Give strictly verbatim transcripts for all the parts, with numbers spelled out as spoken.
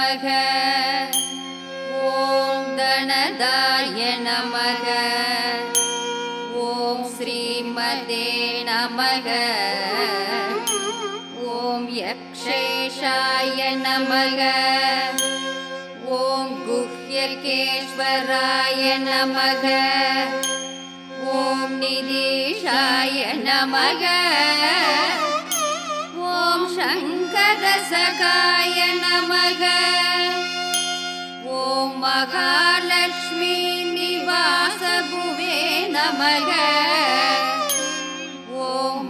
நமக. ஓம் கணதாய நமக. ஓம் ஸ்ரீமதே நமக. ஓம் யக்ஷேஷாய நமக. ஓம் குஹ்யகேஸ்வராய நமக. ஓம் நிதீஷாய நமக. ஓம் சங்கரசகாய நமக. ஓம் மகாலட்சுமி நிவாசபுவே நமக. ஓம்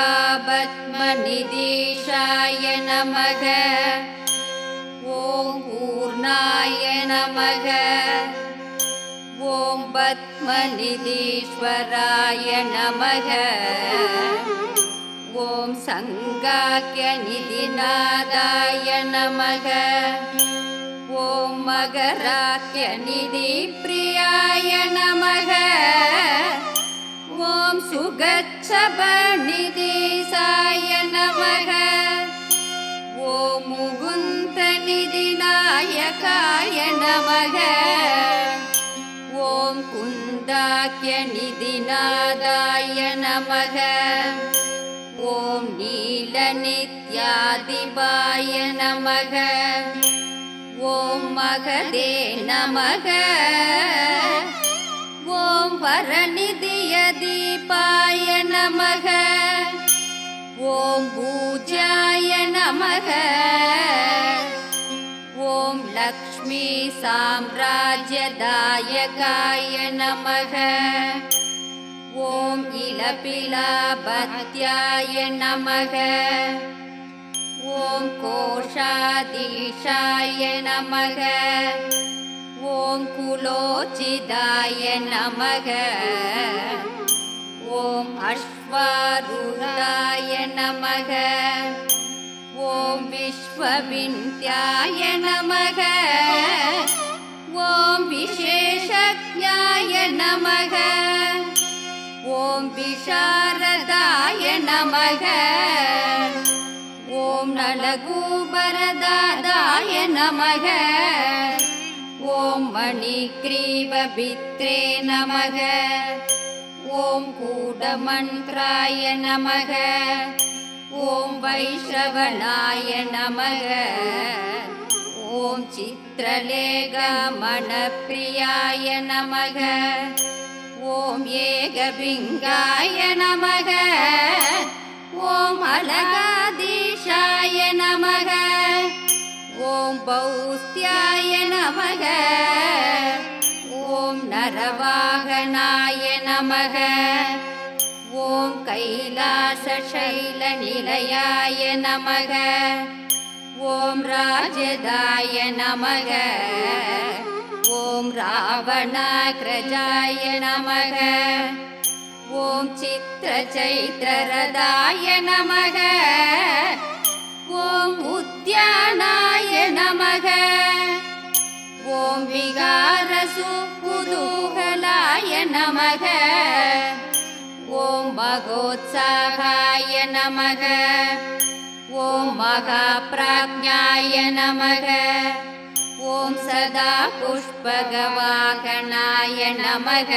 மகாபத்மநிதீஷாய நமக. ஓம் பூர்ணாய நமக. ஓம் பத்மநிதீஸ்வராய நமக. ஓம் சங்காக்யநிதிநாதாய நமக. ஓம் மகராக்யநிதிப்ரியாய நமக. ஓம் சுகச்சபநிதிசாய நமக. ஓம் முகுந்தநிதிநாயகாய நமக. ஓம் குந்தாக்யநிதிநாதாய நமக. ஓம் நீலநித்யாதிபாய நமக. ஓம் மகதே நமக. ஓம் வரநிதியதீபாய நமக. ஓம் பூஜாய நமக. ஓம் லக்ஷ்மி சாம்ராஜ்யதாயகாய நமக. ஓம் இலபிலாபத்யாய நமக. ஓம் கோஷாதீஷாய நமக. ஓம் குலோச்சிதாய நமக. ஓம் அஸ்வாரூடாய நமக. ஓம் விஸ்வவிந்த்யாய நமக. ஓம் விசேஷஜ்ஞாய நமக. ஓம் விஷாரதாய நமக. ஓம் நலகூபரதாதாய நமக. ஓம் மணிக்ரீவபித்ரே நமக. ஓம் கூடமந்த்ராய நமக. ஓம் வைஷ்ரவணாய நமக. ஓம் சித்ரலேகமணப்பிரியாய நமக. ஓம் ஏகபிங்காய நமக. ஓம் அலகாதீஷாய நமக. ஓம் பௌஸ்தியாய நமக. ஓம் நரவாகனாய நமக. ஓம் கைலாசசைலநிலையாய நமக. ஓம் ராஜதாய நமக. ஓம் ராவணாக்ரஜாய நமக. ஓம் சித்ரச்சைத்ரரதாய நமக. ஓம் உத்யானாய நமக. ஓம் விகாரசுகுதூகலாய நமக. ஓம் மகோத்சாகாய நமக. ஓம் மகாப்ராஜ்ஞாய நமக. ஓம் சதா புஷ்பகவாகனாய நமக.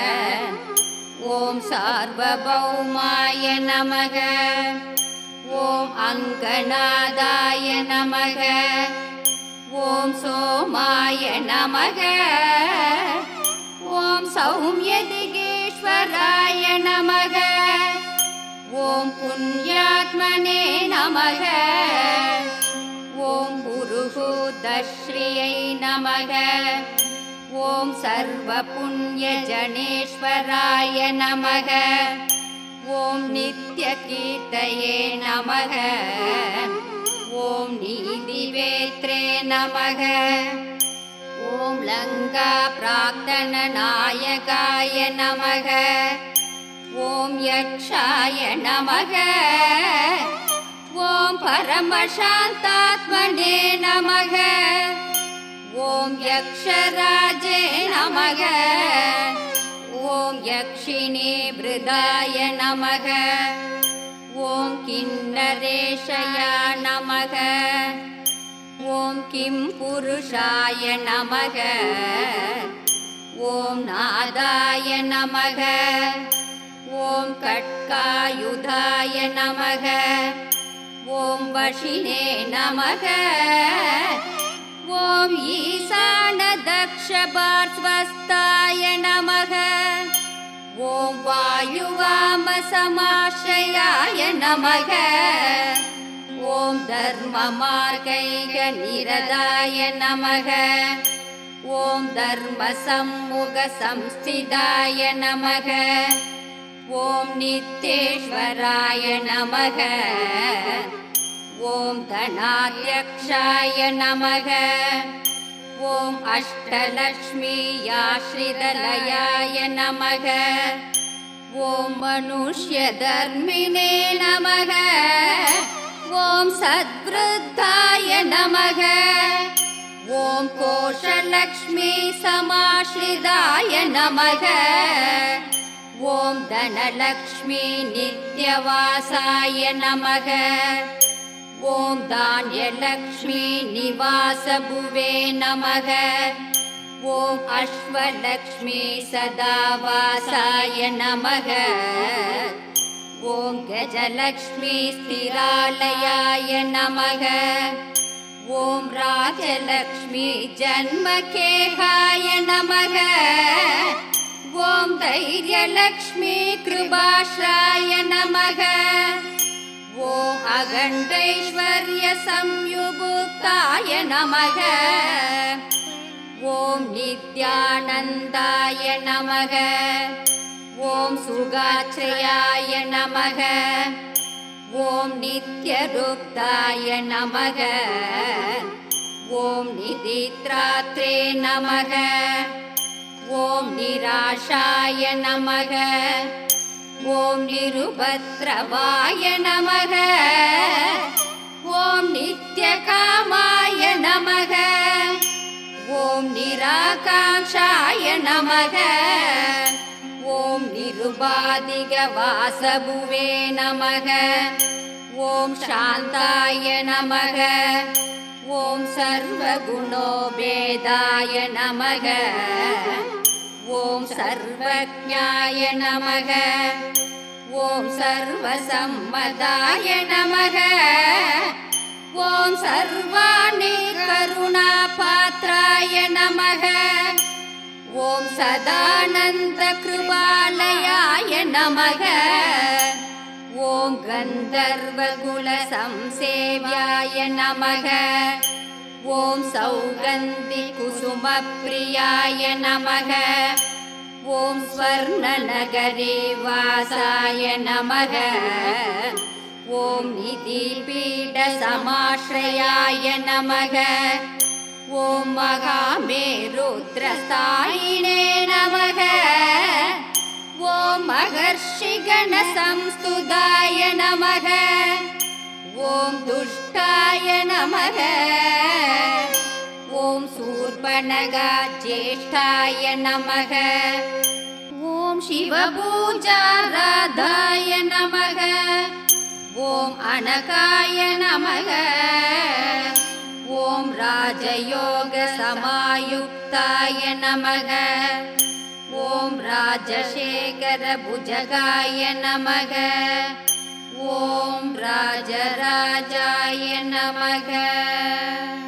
ஓம் சார்வபௌமாய நமக. ஓம் அங்கநாதாய நமக. ஓம் சோமாய நமக. ஓம் சௌம்யதிகேஸ்வராய நமக. ஓம் புண்ணியாத்மனே நமக. ஓம் புருஹூதஸ்ரீயை நமக. ஓம் சர்வபுண்ணியஜனேஸ்வராய நமக. ஓம் நித்யகீர்த்தயே நமக. ஓம் நீதிவேத்ரே நமக. ஓம் லங்கா பிரார்த்தனநாயகாய நமக. ஓம் யக்ஷாய நமக. ஓம் பரமசாந்தாத்மனே நமக. ஓம் யக்ஷராஜே நமக. ஓம் யக்ஷிணி பிருதாய நமக. ஓம் கிண்ணரேஷயா நமக. ஓம் கிம் புருஷாய நமக. ஓம் நாதாய நமக. ஓம் கட்காயுதாய நமக. ஓம் வஷினே நமக. ஓம் ஈசான தக்ஷபார்ஸ்வஸ்தாய நமக. ஓம் வாயுவாம சமாஸ்ரயாய நமக. ஓம் தர்மமார்கைக நிரதாய நமக. ஓம் தர்ம சம்முக சம்ஸ்திதாய நமக. ஓம் நித்யேஸ்வராய நமக. ஓம் தனாத்யக்ஷாய நமக. ஓம் அஷ்டலக்ஷ்மியாஸ்ரிதலயாய நமக. ஓம் மனுஷ்ய தர்மிணே நமக. ஓம் சத்விருத்தாய நமக. ஓம் கோஷலக்ஷ்மி சமாஸ்ரிதாய நமக. ஓம் தனலக்ஷ்மி நித்யவாசாய நமக. ஓம் தான்யலக்ஷ்மி நிவாசபுவே நமக. ஓம் அஸ்வலக்ஷ்மி சதாவாசாய நமக. ஓம் கஜலக்ஷ்மி ஸ்திராலயாய நமக. ஓம் ராஜலக்ஷ்மி ஜன்மகேகாய நமக. ஓம் தைரியலக்ஷ்மி கிருபாஸ்ராய நமக. ஓம் அகண்டைஸ்வர்ய சம்யுக்தாய நமக. ஓம் நித்யானந்தாய நமக. ஓம் சுகாச்ரயாய நமக. ஓம் நித்யருக்தாய நமக. ஓம் நிதித்ராத்ரே நமக. ஓம் நிராஷாய நமக. ஓம் நிருபத்ரவாய நமக. ஓம் நித்யகாமாய நமக. ஓம் நிராகாங்ஷாய நமக. ஓம் நிருபாதிக வாசபுவே நமக. ஓம் சாந்தாய நமக. ஓம் சர்வகுணோபேதாய நமக. ஓம் சர்வஜ்ஞாய நமக. ஓம் சர்வசம்மதாய நமக. ஓம் சர்வாணி கருணாபாத்ராய நமக. ஓம் சதானந்த கிருபாலயாய நமக. ஓம் கந்தர்வகுல சம்சேவ்யாய நமக. ஓம் சௌகந்தி குசுமப்ரியாய நமக. ஓம் ஸ்வர்ணநகரே வாசாய நமக. ஓம் நிதிபீட சமாஸ்ரயாய நமக. ஓம் மகாமேருத்ரஸ்தாயினே நமக. ஓம் மகர்ஷிகண சம்ஸ்துதாய நமக. ஓம் துஷ்டாய நமக. ஓம் சூர்பணகா ஜேஷ்டாய நமக. ஓம் சிவபூஜாராதாய நமக. ஓம் அனகாய நமக. ஓம் ராஜயோக சமாயுக்தாய நமக. ஓம் ராஜசேகர புஜகாய நமக. ஓம் ராஜராஜாய நமக.